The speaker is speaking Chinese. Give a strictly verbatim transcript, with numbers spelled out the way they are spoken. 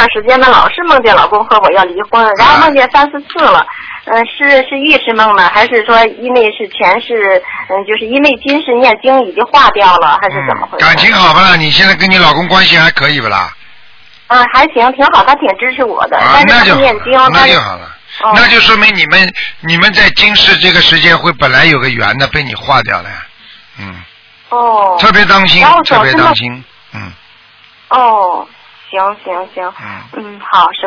时间呢，老是梦见老公和我要离婚，然后梦见三四次了。嗯、呃，是是预示梦呢，还是说因为是前世，嗯，就是因为今世念经已经化掉了，还是怎么回事？ 感情好不啦？你现在跟你老公关系还可以不啦？ 嗯，还行，挺好，他挺支持我的。 啊，那就念经， 那就好了。哦、那就说明你们你们在今世这个时间会本来有个缘的，被你化掉了呀。嗯。 哦。 特别当心，特别当心。嗯。 哦，行行行。嗯。嗯，好，师